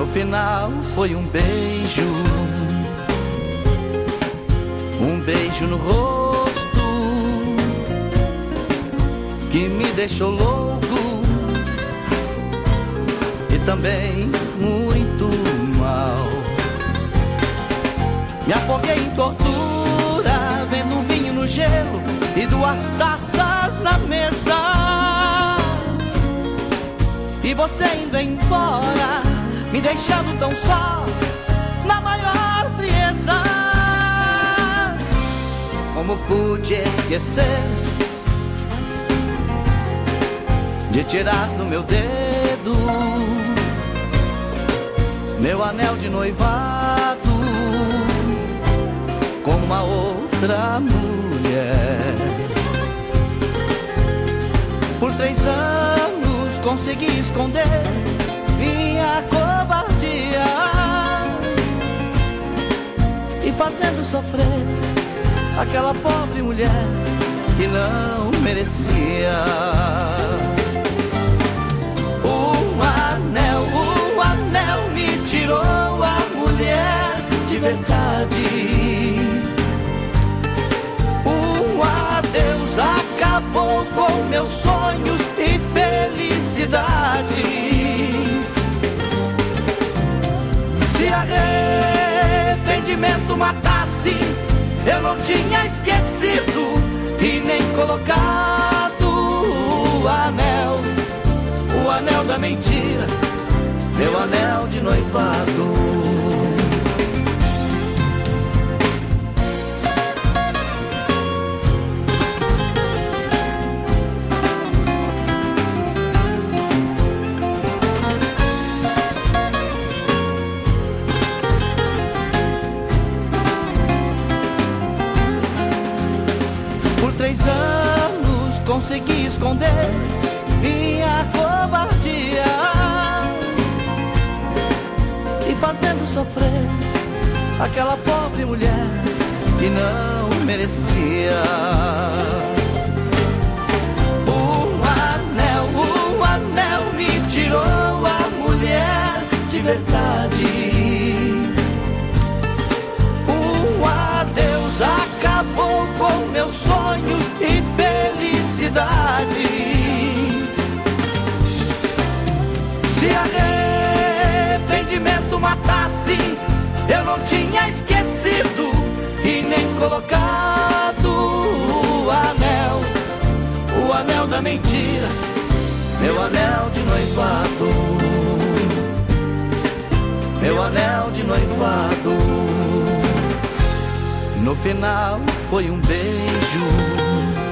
final foi um beijo no rosto que me deixou louco e também muito mal. Me afoguei em tortura, vendo um vinho no gelo e 2 taças na mesa. E você indo embora, me deixando tão só, na maior frieza. Como pude esquecer de tirar do meu dedo meu anel de noivado com uma outra mulher? Por 3 anos consegui esconder minha covardia e fazendo sofrer aquela pobre mulher que não merecia. O anel me tirou a mulher de verdade. O adeus acabou com meus sonhos e felicidade. Se arrependimento matasse, eu não tinha esquecido e nem colocado o anel da mentira, meu anel de noivado. Por 3 anos consegui esconder minha covardia e fazendo sofrer aquela pobre mulher que não merecia. O anel me tirou a mulher de verdade. O adeus acabou com meus sonhos e felicidade. Se arrependimento matasse, eu não tinha esquecido e nem colocado o anel da mentira, meu anel de noivado, meu anel de noivado. No final foi um beijo